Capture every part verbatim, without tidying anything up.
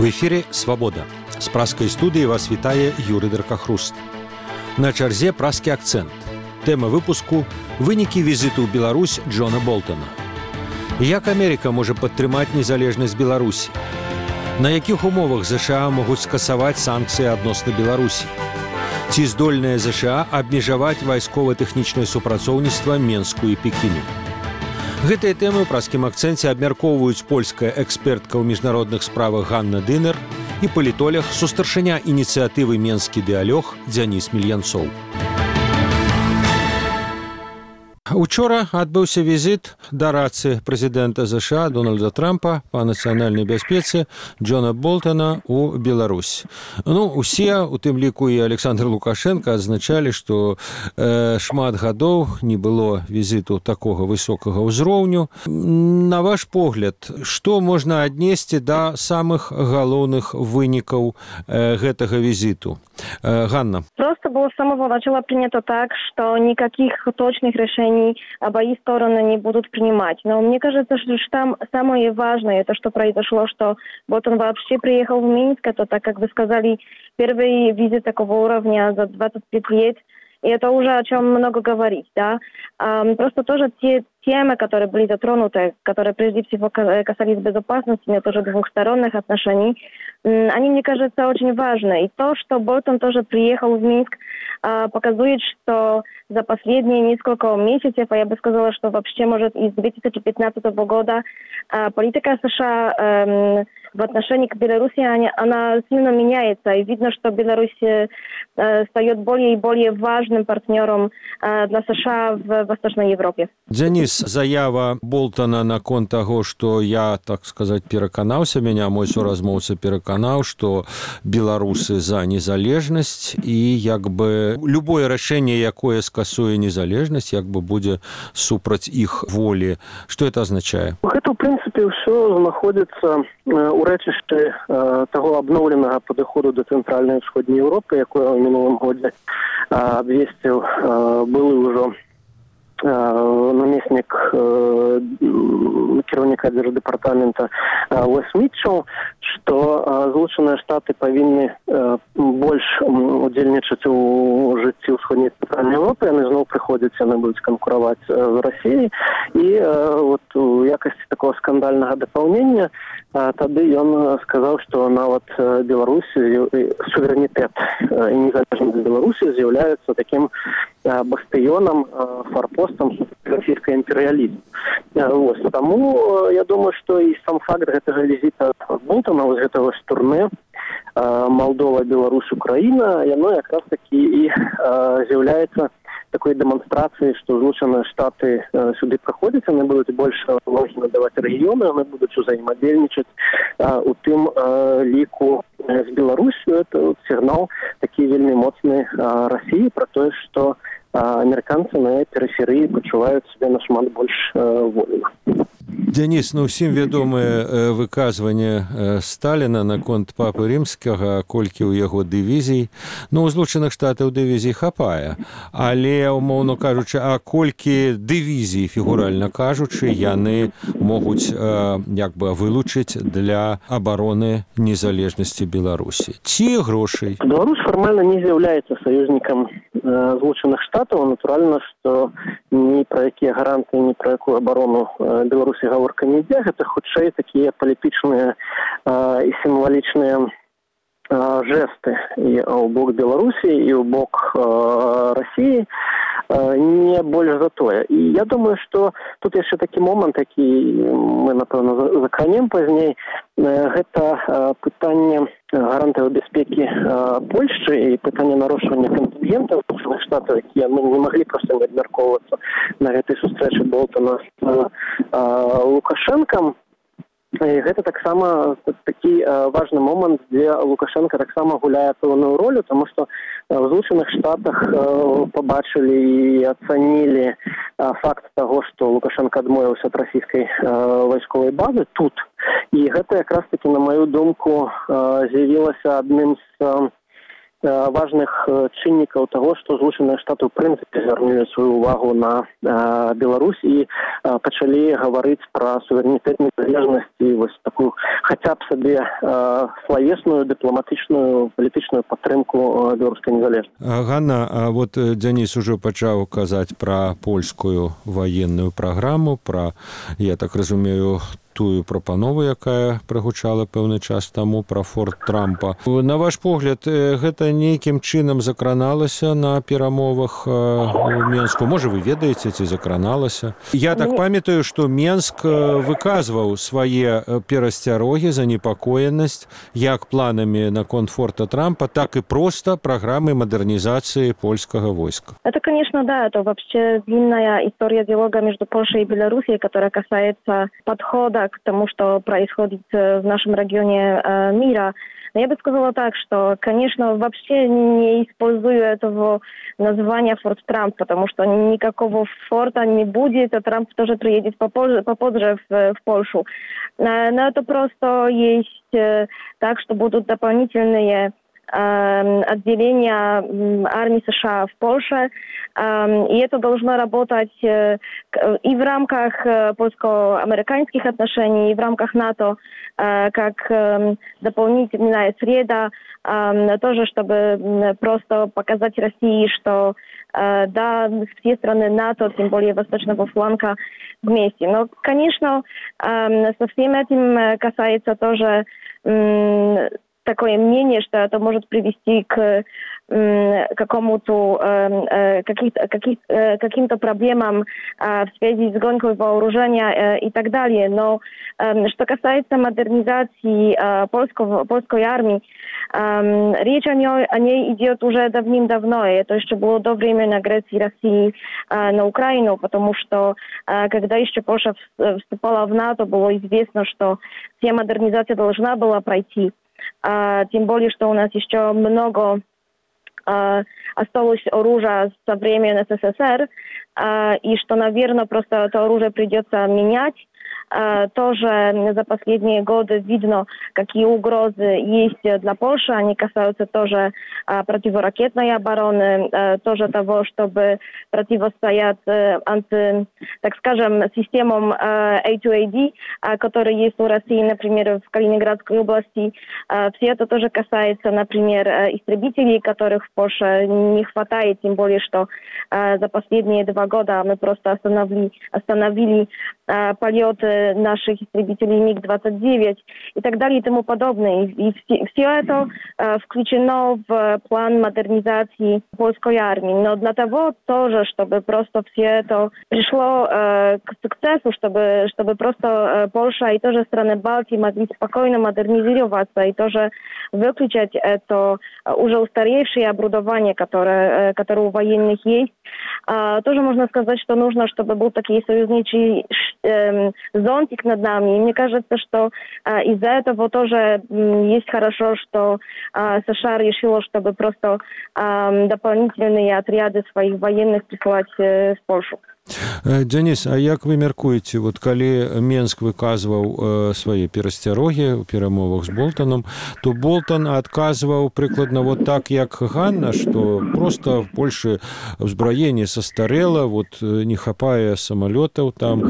эфире «Свабода». З праскай студыі вас вітае Юрый Даркахруст. На чарзе праскі акцэнт. Тэма выпуску – вынікі візіту ў Беларусь Джона Болтана. Як Амерыка можа падтрымаць незалежнасць Беларусі? На якіх умовах ЗША могуць скасаваць санкцыі адносна Беларусі? Ці здольныя ЗША абмежаваць вайскова-тэхнічнае супрацоўніцтва Менску і Пекіну? Гэтыя тэмы ў праскім акцэнце абмяркоўваюць польская экспертка ў міжнародных справах Ганна Дынер і палітолог, сустаршыня ініцыятывы «Менскі дыялог» Дзяніс Мільянцоў. Учора адбыўся візіт да рацыі прэзідэнта ЗША Дональда Трампа па нацыянальнай бяспецы Джона Болтана ў Беларусь. Ну, усе, у тым ліку і Александр Лукашенко, адзначалі, што э, шмат гадоў не было візіту такога высокага ўзроўню. На ваш погляд, што можна аднесці да самых галоўных вынікаў э, гэтага візіту? Э, Ганна. Просто было с самого начала принято так, что никаких точных решений обои стороны не будут принимать. Но мне кажется, что там самое важное, это что произошло, что вот он вообще приехал в Минск, это, так как вы сказали, первый визит такого уровня за двадцать пять лет. И это уже о чем много говорить, да. А, просто тоже те темы, которые были затронуты, которые прежде всего касались безопасности, но тоже двухсторонних отношений, они, мне кажется, очень важны. И то, что Болтон тоже приехал в Минск, показывает, что за последние несколько месяцев, а я бы сказала, что вообще, может, из две тысячи пятнадцатого года политика США в отношении к Беларуси, она, она сильно меняется. И видно, что Беларусь стает более и более важным партнером для США в Восточной Европе. Дзяніс, заява Болтана наконт таго, што я, так сказаць, пераканаўся, мяне мой суразмоўца пераканаў, што беларусы за незалежнасць і як бы любое рашэнне, якое скасуе незалежнасць, як бы будзе супраць іх волі. Што это азначае? Гэта, ў прынцыпе, ўсё знаходзіцца ў рэчышчы таго абноўленага падыходу да цэнтральнай і ўсходняй Еўропы, якое ў мінулым годзе абвесціў былы ўжо намеснік э, кіраўніка дзярждэпартамента э, Уэс Мітчел, што э, Злучаныя Штаты павінны э, больш удзельнічаць у жыцці ўсходняй цэнтральнай Еўропы, яны зноў прыходзяць, яны будуць канкураваць э, з Расіяй, і э, вот у якасці такого скандальнага дапаўнення э, тады ён сказаў, што нават э, Беларусь, э, суверэнітэт э, і незалежнасць Беларусі з'яўляюцца такім э, бастыёнам, э, фарпостам российского империализма. Вот. Тому я думаю, что и сам факт этого визита Болтона, вот этого турне Молдова, Беларусь, Украина, оно как раз таки и является такой демонстрацией, что Злучаныя Штаты э, сюда проходят, они будут больше уваги надавать регионы, они будут взаимодействовать э, у тым э, лику э, с Беларусью. Это вот сигнал такие вельми моцные э, России про то, что амерыканцы на перыферыі пачуваюць сябе нашмат больш вольна. Дзяніс, ну ўсім вядомае выказванне Сталіна наконт папы рымскага, колькі ў яго дывізій. Ну, у Злучаных Штатаў дывізій хапае, але, умоўна кажучы, а колькі дывізій, фігуральна кажучы, яны могуць як бы вылучыць для абароны незалежнасці Беларусі? Ці грошай? Беларусь фармальна не з'яўляецца саюзнікам Злучаных Штатаў. Натуральна, што ні пра якія гарантыі, ні пра якую абарону Беларусі гаворка не ідзе. Гэта хутчэй такія палітычныя э, і сімвалічныя э, жэсты і ў бок Беларусі, і ў бок э, Расіі, э, не больш за тое. І я думаю, што тут яшчэ такі момант, які мы, напэўна, закранем пазней, э, гэта э, пытанне гарантыяў бяспекі э, Польшчы і пытанне нарошчвання кантынгентаў Злучаных Штатаў, якія мы не маглі проста не абмяркоўвацца на гэтай сустрэчы Болтана з э, Лукашэнкам. І гэта таксама такі э, важны момант, дзе Лукашенко таксама гуляе пэўную ролю, тому што в Злучаных Штатах э, побачылі і ацанілі э, факт таго, што Лукашенко адмовіўся ад расійскай э, вайсковай базы тут. І гэта якраз такі, на маю думку, э, з'явілася адным з э, важных чыннікаў таго, што Злучаныя Штаты ў прынцыпе звярнулі сваю ўвагу на Беларусь і пачалі гаварыць пра суверэнітэт, незалежнасць і вось такую хаця б сабе славесную, дыпламатычную, палітычную падтрымку беларускай незалежнасці. Ганна, а вот Дзяніс ужо пачаў казаць пра польскую ваенную праграму, пра, я так разумею, тую прапанову, якая прагучала пэўны час таму пра форт Трампа. На ваш погляд, гэта нейкім чынам закраналася на перамовах у Менску? Можа, вы ведаеце, ці закраналася? Я так памятаю, што Менск выказваў свае перасцярогі, занепакоенасць як планамі наконт форта Трампа, так и просто программой модернизации польского войска. Это, конечно, да, это вообще длинная история диалога между Польшей и Белоруссией, которая касается подхода к тому, что происходит в нашем регионе э, мира. Но я бы сказала так, что, конечно, вообще не использую этого названия Форт Трамп, потому что никакого форта не будет, а Трамп тоже приедет попозже, попозже в, в Польшу. Э, но это просто есть э, так, что будут дополнительные отделения армии США в Польше, и это должно работать и в рамках польско-американских отношений, и в рамках НАТО, как дополнительная среда, тоже, чтобы просто показать России, что да, все страны НАТО, тем более восточного фланга, вместе. Но, конечно, со всем этим касается тоже такое мнение, что это может привести к э, какому-то э, каких-то, каких, э, каким-то проблемам э, в связи с гонкой вооружения э, и так далее. Но э, что касается модернизации э, польского, польской армии, э, речь о ней, о ней идет уже давным-давно. И это еще было до времени агрессии России э, на Украину, потому что э, когда еще Польша вступала в НАТО, было известно, что вся модернизация должна была пройти. Uh, тем более, что у нас еще много uh, осталось оружия со времен СССР, uh, и что, наверное, просто это оружие придется менять. Uh, тоже за последние годы видно, какие угрозы есть для Польши. Они касаются тоже uh, противоракетной обороны, uh, тоже того, чтобы противостоять uh, анти, так скажем, системам uh, эй ту эй ди, uh, которые есть у России, например, в Калининградской области. Uh, все это тоже касается, например, uh, истребителей, которых в Польше не хватает, тем более, что uh, за последние два года мы просто остановили, остановили uh, полеты наших истребителей миг двадцать девять и так далее и тому подобное. И все, все это э, включено в план модернизации польской армии. Но для того тоже, чтобы просто все это пришло э, к сукцессу, чтобы, чтобы просто э, Польша и тоже страны Балтии могли спокойно модернизироваться и тоже выключать это уже устаревшее оборудование, которое, э, которое у военных есть. Э, тоже можно сказать, что нужно, чтобы был такой союзничий э, зонтик над нами. И мне кажется, что э, из-за этого тоже э, есть хорошо, что э, США решила, чтобы просто э, дополнительные отряды своих военных прислать э, в Польшу. Дзяніс, а як вы мяркуеце, вот калі Менск выказваў э, свае перасцярогі ў перамовах з Болтаном, то Болтан адказваў прыкладна вот так, як Ганна, што просто в Польше ўзбраенне састарэла, вот не хапае самалётаў, там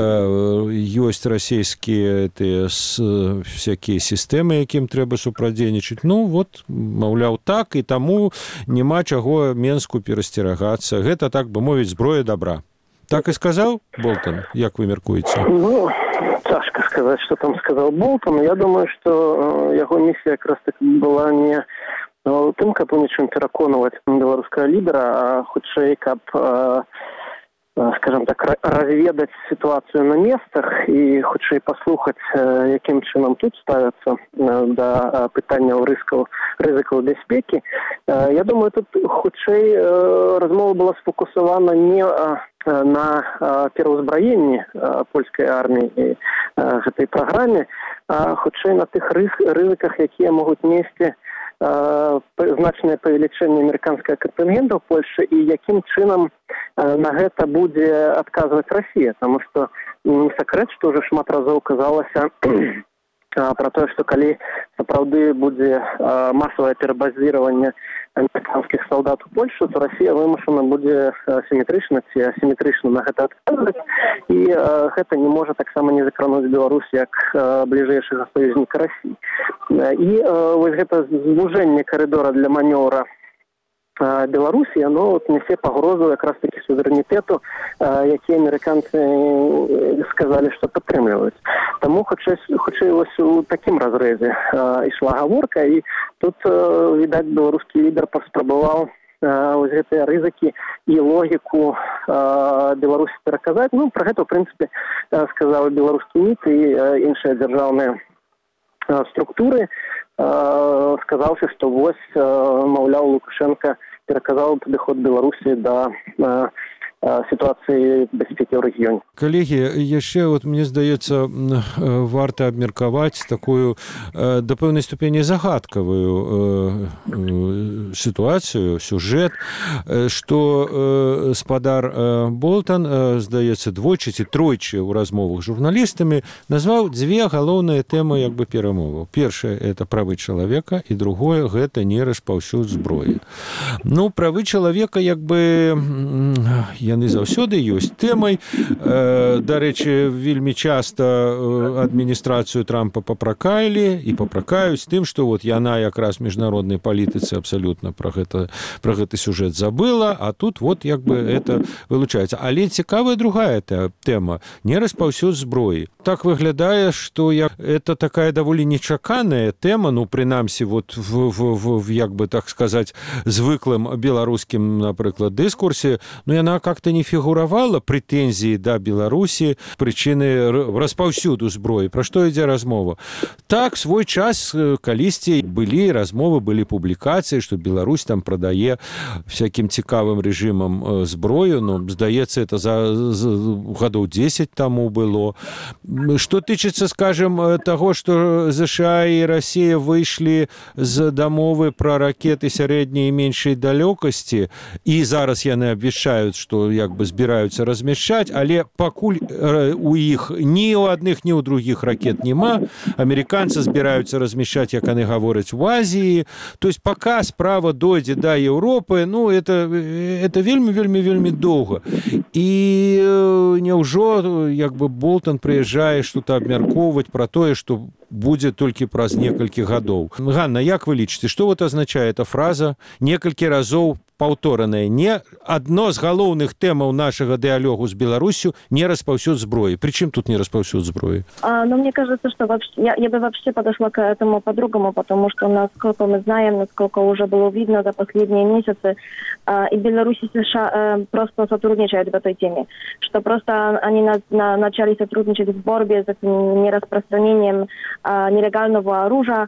э, ёсць расійскія тыя всякія сістэмы, якім трэба супрадзейнічаць. Ну вот, маўляў, так, і таму няма чаго Менску перасцерагацца. Гэта, так бы мовіць, зброя добра. Так и сказал Болтон, як вы мяркуеце? Ну, цяжка сказаць, што там сказал Болтон. Я думаю, што яго місія якраз таки была не ў тым, каб у нечым пераконваць беларускага лідара, а хутчэй, каб, скажем так, разведаць сітуацыю на месцах і хутчэй паслухаць, якім чынам тут ставяцца да пытанняў рызыкаў, рызыкаў бяспекі. Я думаю, тут хутчэй размова была сфокусавана не на пераўзбраенні польскай арміі і гэтай праграме, а хутчэй на тых рызыках, якія могуць несці значнае павелічэнне амерыканскага кантынгента ў Польшы і якім чынам на гэта будзе адказваць Расія, таму што не сакрэт, што ўжо шмат разоў казалася про тое, што калі сапраўды будзе масавае перабазіраванне амерыканскіх салдат у Польшу, то Расія вымушана будзе сіметрычна ці асіметрычна на гэта адказваць. І гэта не можа таксама не закрануць Беларусь як бліжэйшага саюзніка Расіі. І вось гэта звужэнне карыдора для манёвра Беларусі, оно нясе пагрозу якраз такі суверэнітэту, які амерыканцы сказалі, што падтрымліваюць. Таму хутчэй вось у такім разрэзе ішла гаворка, і тут, відаць, беларускі лідар паспрабаваў вось гэтыя рызыкі і логіку Беларусі пераказаць. Ну, пра гэта, у прынцыпе, сказаў і беларускі МІД, і іншыя дзяржаўныя структуры, сказаўшы, што вось, маўляў, Лукашенко пераказаў падыход Беларусі да сітуацыі бяспекі ў рэгіёне. Калегі, яшчэ, вот, мне здаецца, варта абмеркаваць такую да пэўнай ступені загадкавую сітуацыю, сюжэт, што спадар Болтан, здаецца, двойчы ці тройчы ў размовах з журналістамі назваў дзве галоўныя тэмы як бы перамоваў. Першае – это правы чалавека, і другое – гэта не распаўсюд зброі. Ну, правы чалавека як бы яны заўсёды ёсць тэмай. Дарэчы, вельмі часта адміністрацыю Трампа папракалі і папракаюць тым, што вот яна якраз міжнароднай палітыцы абсалютна пра гэта, пра гэты сюжэт забыла, а тут вот як бы это вылучаецца. Але цікавая другая тэма – не распаўсюд зброі. Так выглядае, што это такая даволі нечаканая тэма, ну, прынамсі, вот в, в, в, як бы так сказаць, звыклым беларускім, напрыклад, дыскурсе, но яна как-то не фігуравала прэтэнзіі да Беларусі прычыны распаўсюду зброі. Пра што ідзе размова? Так, свой час калісьці былі размовы, былі публікацыі, што Беларусь там прадае всякім цікавым рэжымам зброю, ну, здаецца, это за, за гадоў дзесяць таму было. Што тычыцца, скажем, таго, што ЗША і Расія выйшлі з дамовы пра ракеты сярэдняй і меншай далёкасці, і зараз яны абвяшчаюць, што як бы збіраюцца размяшчаць, але пакуль у іх ні ў адных, ні ў другіх ракет няма, амерыканцы збіраюцца размяшчаць, як яны гавораць, у Азіі. То есть пока справа дойдзе да Еўропы, ну, это, это вельмі, вельмі, вельмі доўга. І няўжо, як бы, Болтан прыязджае што-то абмяркоўваць пра тое, што будзе толькі праз некалькі гадоў. Ганна, як вы лічыце, што вот азначае эта фраза некалькі разоў паўтораная? Не адно з галоўных тэмаў нашага дыалогу з Беларусью не распаўсюд зброі. Причем тут не распаўсюд зброі? А, ну, мне кажется, что вообще, я, я бы вообще подошла к этому по-другому, потому что, насколько мы знаем, насколько уже было видно за последние месяцы, а, и Беларусь и США а, просто сотрудничают в этой теме, что просто они на, на, начали сотрудничать в борьбе с нераспространением а, нелегального оружия,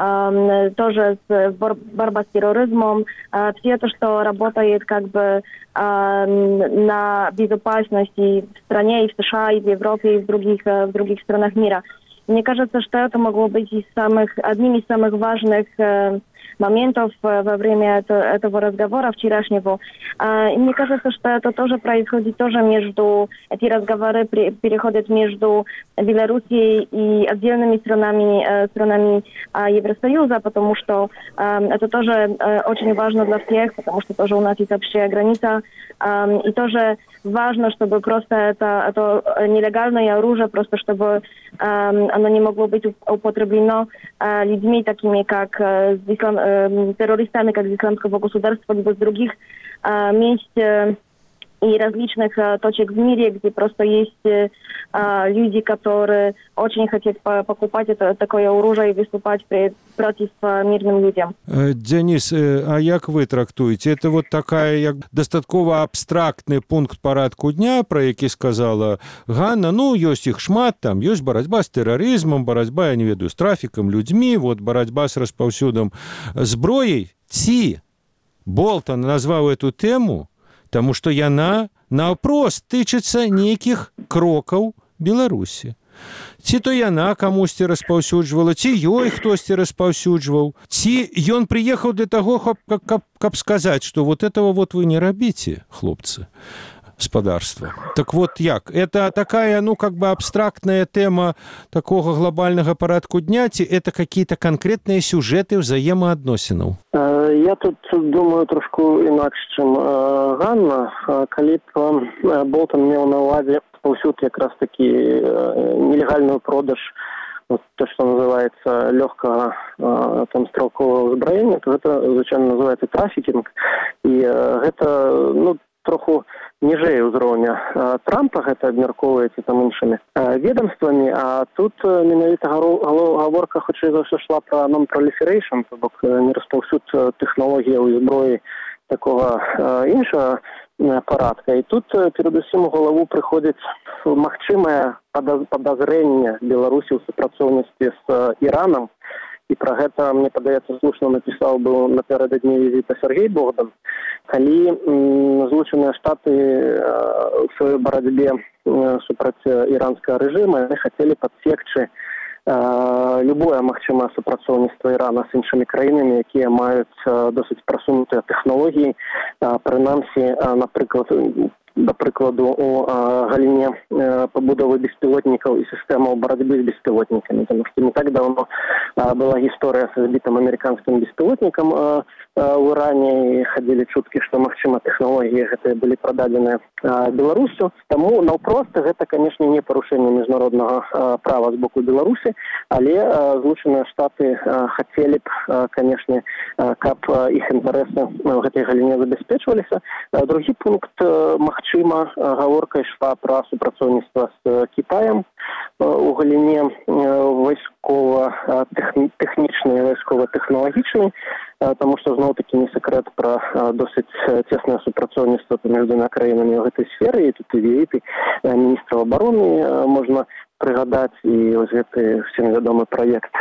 а, тоже с бор, борьба с терроризмом, а, все это, что работает как бы а, на безопасности в стране, и в США, и в Европе, и в других, в других странах мира. Мне кажется, что это могло быть из самых, одним из самых важных э, моментов э, во время это, этого разговора вчерашнего. Э, и мне кажется, что это тоже происходит тоже между, эти разговоры при, переходят между Белоруссией и отдельными странами, э, странами э, Евросоюза, потому что э, это тоже э, очень важно для всех, потому что тоже у нас есть общая граница. Э, и тоже важно, чтобы просто это, это нелегальное оружие, просто чтобы э, оно не могло быть употреблено э, людьми такими, как э, ислам, э, террористами, как из исламского государства, либо с других э, мест э, и различных э, точек в мире, где просто есть э, люди, которые очень хотят по- покупать это, такое оружие и выступать при, против э, мирным людям. Денис, а як вы трактуеце? Это вот такая як дастаткова абстрактны пункт парадку дня, про які сказала Ганна. Ну, ёсць іх шмат, там ёсць барацьба з тэрарызмам, барацьба, я не ведаю, з трафікам людзьмі, вот барацьба з распаўсюдам зброяй. Ці Болтан назваў эту тэму, таму што яна наўпрост тычыцца нейкіх крокаў Беларусі. Ці то яна камусьці распаўсюджвала, ці ёй хтосьці распаўсюджваў, ці ён прыехаў для таго, каб, каб, каб сказаць, што вот этого вот вы не рабіце, хлопцы. гаспадарства. Так вот як? Это такая, ну, как бы абстрактная тема такого глобального порядку дня, ці это какие-то конкретные сюжеты взаимоотносинов? Я тут думаю трошку інакш, чым Ганна. Калі б Болтон меў на ўвазе паўсюд якраз такі нелегальную продаж, вот то, что называется легкого э, там стрелкового узброения, то это, звычайно, называется трафикинг. И э, это, ну, троху ніжэй узроўня э, Трампа, гэта абмяркоўваецца там іншымі э, ведомствамі, а тут э, менавіта гаворка хутчэй за ўсё шла пра non-proliferation, то бок э, не распаўсюд тэхналогіяў і зброі такого э, іншага парадка. І тут перадусім у галаву прыходзіць магчымае падазрэнне Беларусі ў супрацоўніцтве з Іранам. І пра гэта, мне падаецца, слушна напісаў быў напярэдадні візіта Сергей Богдан, калі м, Злучаныя Штаты э, у сваёй барацьбе э, супраць іранскага рэжыма яны хацелі падсекчы любое магчымае супрацоўніцтва Ірана з іншымі краінамі, якія маюць досыць прасунутыя тэхналогіі, прынамсі, напрыклад, да прыкладу, у галіне пабудовы беспілотнікаў і сістэмаў барацьбы з беспілотнікамі. Таму што не так даўно была гісторыя са збітым амерыканскім беспілотнікам у Іране, і хадзілі чуткі, што, магчыма, тэхналогіі гэтыя былі прададзеныя Беларусю. Таму наўпрост гэта, канешне, не парушэнне міжнароднага права з боку Беларусі, але Злучаныя Штаты хацелі б, канешне, каб іх інтарэсы ў гэтай галіне забяспечваліся. Другі пункт, магчыма, гаворка ішла пра супрацоўніцтва з Кітаем у галіне вайскова-тэхнічнай, вайскова-тэхналагічнай, таму што зноў-такі не сакрэт пра досыць цеснае супрацоўніцтва паміж двума краінамі ў гэтай сферы, і тут і візіты міністраў абароны можна прыгадаць, і вось гэты всім вядомы праект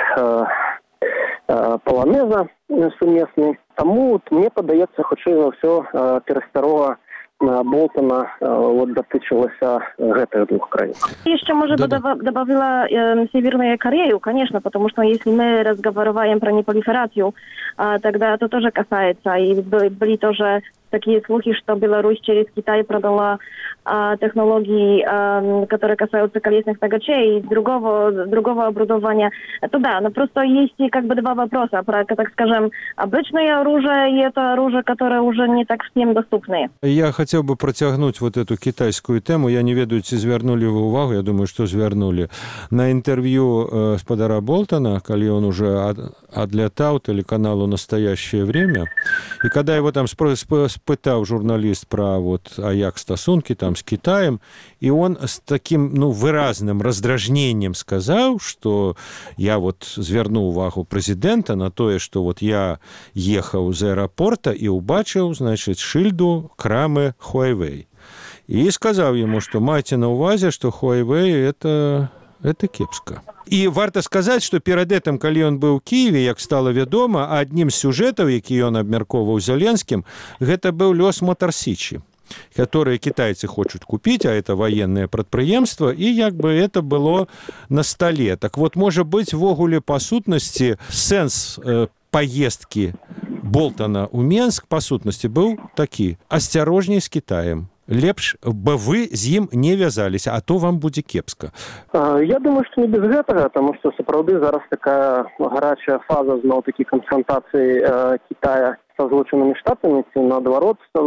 Паланеза сумесны. Таму мне падаецца, хутчэй за ўсё, перасцярога Болтона вот дотычилася гэтых двух краин. Еще, может быть, да, добавила э, Северную Корею, конечно, потому что если мы разговариваем про непролиферацию, э, тогда это тоже касается. И были тоже такие слухи, что Беларусь через Китай продала э, технологии, э, которые касаются колесных тягачей и другого, другого оборудования. Это да, но просто есть как бы два вопроса про, так скажем, обычное оружие и это оружие, которое уже не так всем доступное. Я хотел бы протягнуть вот эту китайскую тему. Я не ведаю, ці звярнули вы увагу, я думаю, что звярнули. На интервью э, спадара Болтона, калі он уже от, отлетал телеканалу «Настоящее время», и когда его там спрашивали, спытаў журналіст пра вот а як стасункі там з Кітаем, і он з таким, ну, выразным раздражненнем сказаў, што я вот звярнуў увагу прэзідэнта на тое, што вот я ехаў з аэрапорта і ўбачыў, значыць, шыльду крамы Huawei. І сказаў яму, што майце на ўвазе, што Huawei это это кепска. І варта сказаць, што перад гэтым, калі ён быў у Кіеве, як стала вядома, аднім з сюжэтаў, які ён абмяркоўваў Зеленскім, гэта быў лёс Мотор-Січі, которые китайцы хочуць купіць, а это военное прадпрыемства, і як бы это было на столе. Так вот, можа быць, ввогуле па сутнасці сэнс э, поездкі Болтона ў Менск па сутнасці быў такі: асцярожней з Кітаем. Лепш бы вы з ім не вязаліся, а то вам будзе кепска. Я думаю, што не без гэтага, таму што сапраўды зараз такая гарачая фаза зноў-такі канфронтацыі э, Кітая са Злучанымі Штатамі, ці наадварот са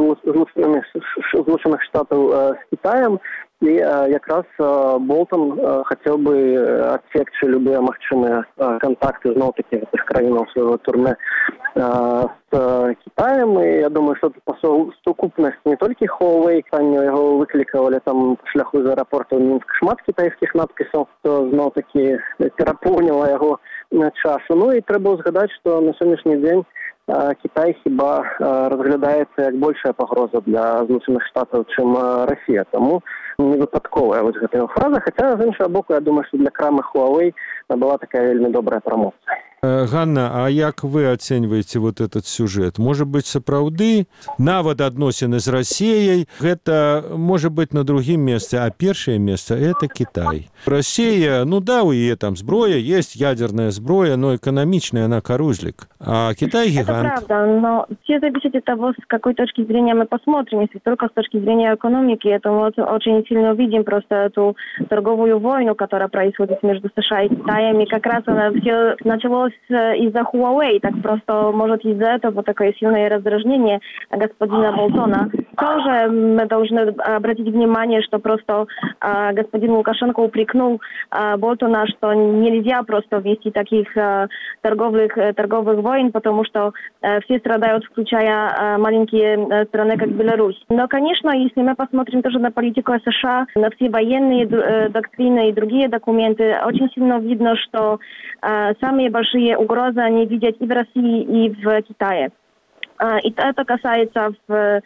Злучаных Штатаў э, з Кітаем. І э, якраз э, Болтон э, хацеў бы адсекчы любыя магчымыя э, кантакты зноў-такі гэтых краінаў свайго турне э, з э, Кітаем. І я думаю, што па сукупнасці не толькі Huawei, пані яго выклікавалі там па шляху з аэрапорта ў Мінск шмат кітайскіх надпісаў, то зноў-такі перапоўніла яго часу. Ну і трэба ўзгадаць, што на сённяшні дзень Кітай хіба разглядаецца як большая пагроза для Злучаных Штатаў, чым Расія. Таму не выпадковая вось гэтая фраза, хаця з іншага боку, я думаю, што для крамы Huawei была такая вельмі добрая прамоцыя. Ганна, а як вы ацэньваеце вот этот сюжет? Можа быць, сапраўды нават адносіны з Расіяй, гэта можа быць на другім месцы, а першае месца это Кітай. Расія, ну да, у яе там зброя, есть ядерная зброя, но экономичная она карузлик, а Китай гигант. Это правда, но все зависит от того, с какой точки зрения мы посмотрим. Если только с точки зрения экономики, это мы очень сильно увидим просто эту торговую войну, которая происходит между США и Китаем, и как раз она все началось из-за Huawei, так просто может из-за этого такое сильное раздражнение господина Болтона. Тоже мы должны обратить внимание, что просто э, господин Лукашенко упрекнул э, Болтона, что нельзя просто вести таких э, торговых, э, торговых войн, потому что э, все страдают, включая э, маленькие э, страны, как Беларусь. Но, конечно, если мы посмотрим тоже на политику США, на все военные э, доктрины и другие документы, очень сильно видно, что э, самые большие угрозы они видят и в России, и в Китае. Э, и это касается в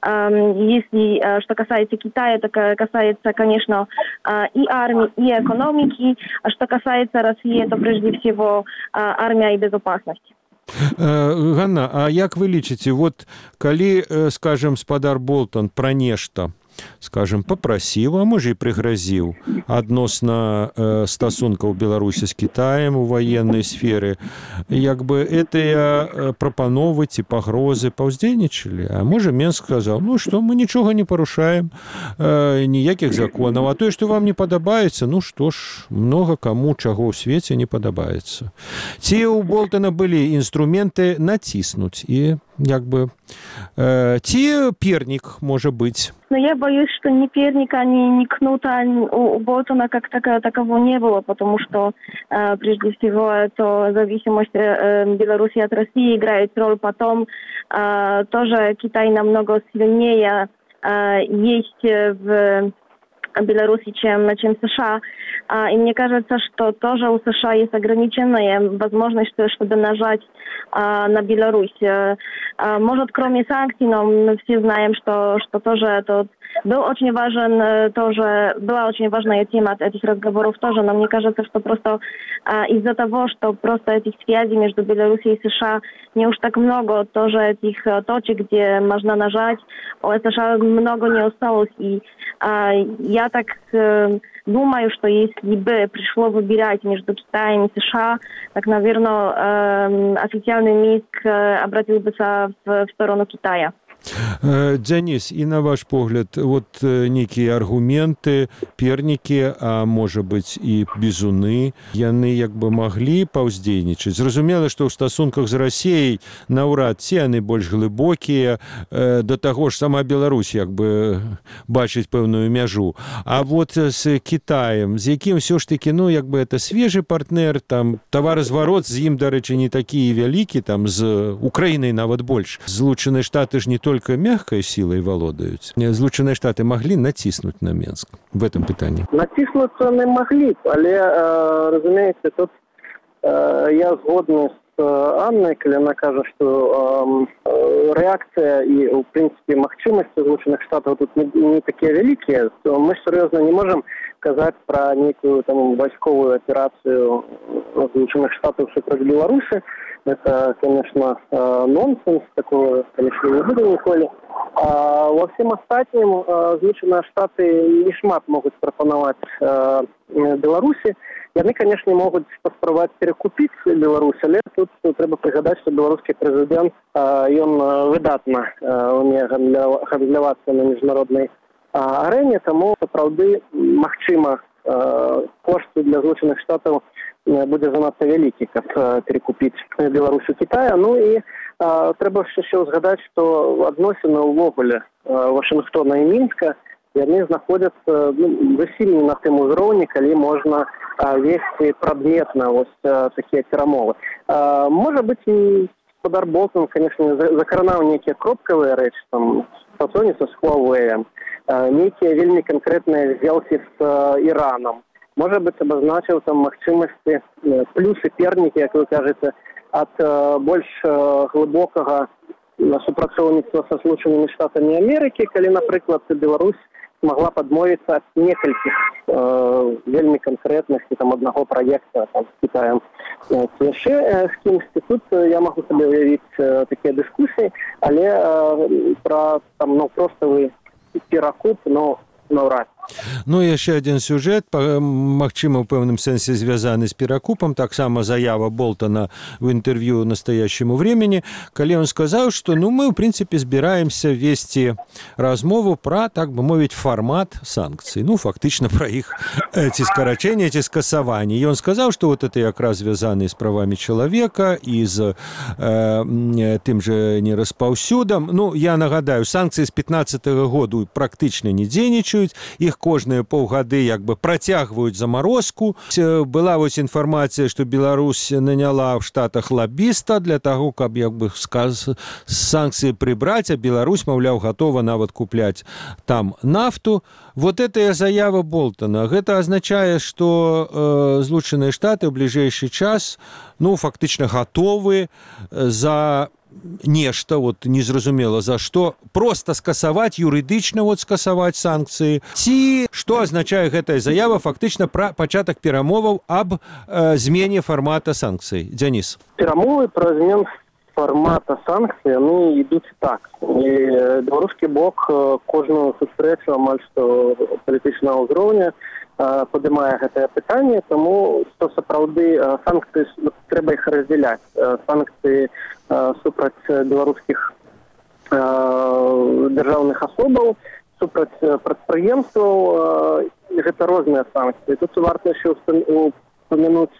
Если что касается Китая, это касается, конечно, и армии, и экономики. А что касается России, это прежде всего армия и безопасность. Ганна, а як вы лічыце, вот калі, скажем, спадар Болтон пра нешта, скажем, папрасіў, а можа і прыгразіў адносна э, стасункаў Беларусі з Кітаем у ваеннай сферы, як бы гэтыя прапановы ці пагрозы паўздзейнічалі, а можа Менск сказаў, ну што, мы нічога не парушаем, э, ніякіх законаў, а тое, што вам не падабаецца, ну што ж, многа каму чаго ў свеце не падабаецца. Ці у Болтона былі інструменты націснуць і як бы э, ці пернік можа быць? Но я боюсь, что ни перника, ни, ни кнута у, у Болтона как тако, такового не было, потому что э, прежде всего это зависимость э, Беларуси от России играет роль. Потом э, тоже Китай намного сильнее э, есть в Беларуси, чем, чем США. А, и мне кажется, что тоже у США есть ограниченная возможность, чтобы нажать а, на Беларусь. А, может, кроме санкций, но мы все знаем, что, что тоже это был очень важен, тоже была очень важная тема этих разговоров тоже, но мне кажется, что просто а, из-за того, что просто этих связей между Беларусью и США не уж так много, тоже этих а, точек, где можно нажать, у США много не осталось. И а, я так э, думаю, что если бы пришло выбирать между Китаем и США, так, наверное, э, официальный Минск э, обратил бы в, в сторону Китая. Дзяніс, і на ваш погляд, вот нейкія аргументы, пернікі, а можа быць і бізуны, яны як бы маглі паўздзейнічаць. Зразумела, што ў стасунках з Расіяй наўрад ці яны больш глыбокія, да таго ж сама Беларусь як бы бачыць пэўную мяжу. А вот з Кітаем, з якім ўсё ж такі, ну, як бы это свежы партнер, там таваразварот з ім, дарэчы, не такі вялікі, там з Украінай нават больш. Злучаныя Штаты ж не только только мягкой силой володают. Злученные Штаты могли натиснуть на Минск в этом питании? Натиснуться не могли, але, э, разумеется, тут э, я згодна с э, Анной, когда она кажет, что э, реакция и, в принципе, магчимости Злученных Штатов тут не, не такие великие, то мы серьезно не можем сказать про некую там войсковую операцию Злученных Штатов против Беларуси. Это, конечно, нонсенс, такого, конечно, не буде ніколи. А во всем остальном Злученные Штаты не шмат могут пропоновать Беларуси. И они, конечно, могут поспробовать перекупить Беларусь, але тут треба пригадать, что белорусский президент, и он выдатно умеет гандляваться на международной арене, тому, правда, махчима кошты для Злученных Штатов буде занадто великий, как перекупить Беларусь у Китая. Ну и а, треба ще згадати, що відносини увогуле Вашингтона і Мінська, вони знаходяться ну, висільні на тим рівні, коли можна а, вести предметно ось а, такі перемови. А, може бути, господар Болтон, конечно, закранав некие кропковые речи, там, сотрудничество с Huawei, а, некие вельми конкретные сделки с а, Ираном. Може бути, обозначив там махчимості плюси перніки, як ви кажете, від більш глибокого супрацоўніцтва са Злучанымі Штатамі Амерыкі, калі, напрыклад, Беларусь могла подмовиться от нескольких э, вельми конкретных и там одного проекта там, с Китаем. Э, еще э, с кимсь тут э, я могу себе уявить э, такие дискуссии, але э, про там, ну, просто вы перакуп, но наўрад. Ну, яшчэ адзін сюжэт, магчыма, у пэўным сэнсе звязаны з перакупам, таксама заява Болтона в интервью «Настоящему времени», калі он сказаў, што ну, мы, в принципе, збіраемся весці размову пра, так бы мовіць, фармат санкцый. Ну, фактычна пра іх ці скарачэнне, ці скасаванне. І он сказаў, што вот это якраз звязаны з правамі чалавека і з э, тым жа нераспаўсюдам. Ну, я нагадаю, санкцыі з пятнаццатага году практычна не дзейнічаюць, іх кожныя паўгады як бы працягваюць замарозку. Была вось інфармацыя, што Беларусь наняла ў Штатах лабіста для таго, каб як бы сказ санкцыі прыбраць, а Беларусь, маўляў, гатова нават купляць там нафту. Вот этая заява Болтона, гэта азначае, што э, Злучаныя Штаты ў бліжэйшы час, ну, фактычна гатовы за нешта, вот незразумела за што, просто скасаваць, юрыдычна вот скасаваць санкцыі. Ці што азначае гэтая заява фактычна пра пачатак перамоваў аб э, змене фармата санкцый? Дзяніс. Перамовы пра змен фармата санкцый, яны ідуць так. І беларускі бок кожную сустрэчу амаль што палітычнага ўзроўня падымае гэтае пытанне, таму што сапраўды санкцыі трэба іх раздзяляць. Санкцыі супраць беларускіх дзяржаўных асобаў, супраць прадпрыемстваў, гэта розныя санкцыі. Тут варта яшчэ упомянуць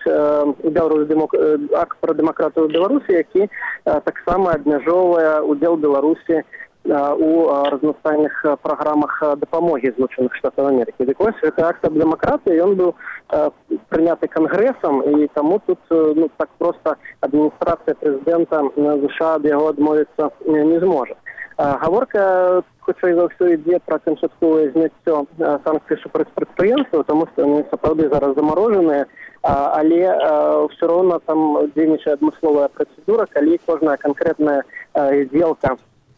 акт пра дэмакратыю Беларусі, які таксама абмяжоўвае удзел Беларусі у разнастайных праграмах дапамогі Злучаных Штатаў Амерыкі. Дык вось, гэта акт аб дэмакратыі, ён быў прыняты кангрэсам, і таму тут ну, так проста адміністрацыя прэзідэнта ЗША ад яго адмовіцца не зможа. Гаворка, хутчэй за ўсё, ідзе пра канчатковае зняццё санкцый супраць прадпрыемстваў, таму што яны сапраўды зараз замарожаныя, але ўсё роўна там дзейнічае адмысловая працэдура, калі кожная канкрэтная здзелка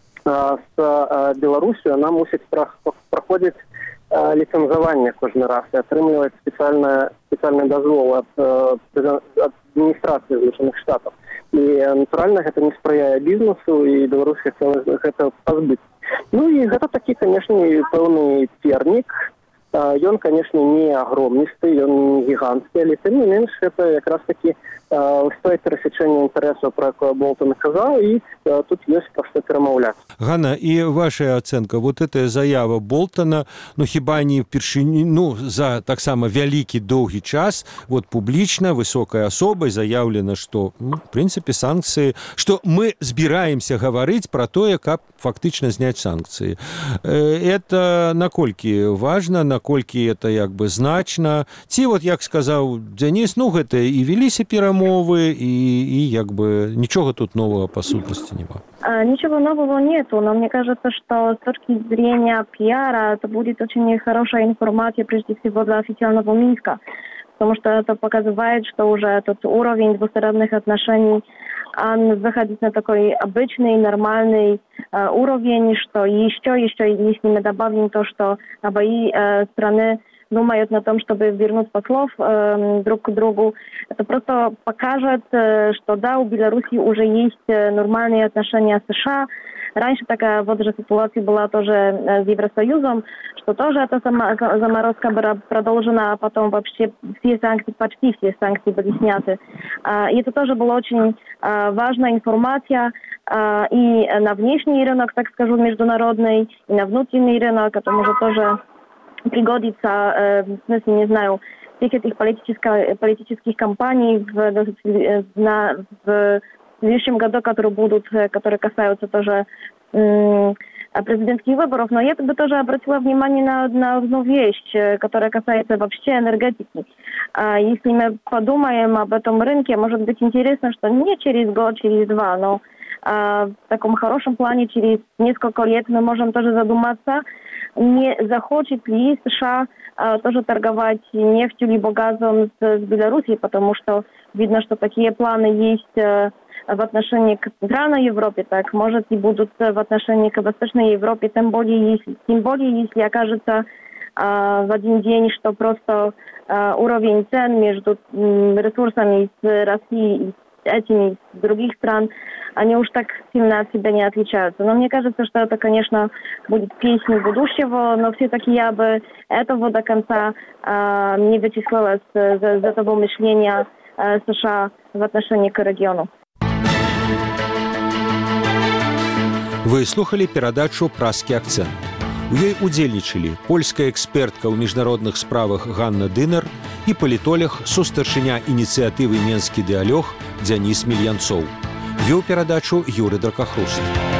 з Беларусю, она мусіць праходзіць ліцэнзаванне кожны раз і атрымліваць спецыяльны дазвол ад адміністрацыі Злучаных Штатаў. І, натуральна, гэта не спрыяе бізнесу, і Беларусь хацела гэта пазбыць. Ну і гэта такі, канешне, пэўны цернік. Ён, канешне, не агромністы, ён не гіганцкі, але тым не менш, гэта якраз такі стоит пересечение интересов, про якое Болтон казал, и э, тут есть про что перемовляться. Ганна, и ваша оценка, вот эта заява Болтона, ну, хіба не впершыню, ну, за так само вялікі доўгі час, вот публічна, высокой особой заявлено, что, ну, в принципе, санкции, что мы збираемся гаварыць про тое, как фактично снять санкции. Это наколькі важно, наколькі это як бы значно. Ці, вот, як сказал Денис, ну, гэта и веліся перемовы, мовы и, и як бы ничего тут нового по сутности нема. А, ничего нового нету, но мне кажется, что с точки зрения пиара это будет очень хорошая информация прежде всего для официального Минска, потому что это показывает, что уже этот уровень двусторонних отношений он заходит на такой обычный, нормальный э, уровень, что еще, еще если мы добавим то, что обе э, страны думают на том, чтобы вернуть послов э, друг к другу. Это просто покажет, э, что да, у Беларуси уже есть э, нормальные отношения с США. Раньше такая вот же ситуация была тоже э, с Евросоюзом, что тоже эта сама, заморозка была продолжена, а потом вообще все санкции, почти все санкции были сняты. Э, и это тоже была очень э, важная информация э, и на внешний рынок, так скажу, международный, и на внутренний рынок, это может тоже пригодится, э, в смысле, не знаю, всех этих политических, политических кампаний в, на, в следующем году, которые будут, которые касаются тоже э, президентских выборов. Но я бы тоже обратила внимание на, на одну вещь, которая касается вообще энергетики. А если мы подумаем об этом рынке, может быть интересно, что не через год, через два, но а, в таком хорошем плане через несколько лет мы можем тоже задуматься, не захочет ли США а, тоже торговать нефтью либо газом с, с Белоруссией, потому что видно, что такие планы есть а, в отношении к Центральной Европе, так, может, и будут в отношении к Восточной Европе, тем более, если, тем более, если окажется в один день, что просто уровень цен между ресурсами из России и этими из других стран, они уж так сильно от себя не отличаются. Но мне кажется, что это, конечно, будет песней будущего, но все-таки я бы этого до конца э, не вычислила с, за, за того мышления э, США в отношении к региону. Вы слухали перадачу «Праскі акцент». У ёй удзельнічалі польская экспертка ў міжнародных справах Ганна Дынер і палітолог, сустарчыня ініцыятывы «Менскі дыалог» Дзяніс Мільянцоў. Вёў перадачу Юрый Дракахруст.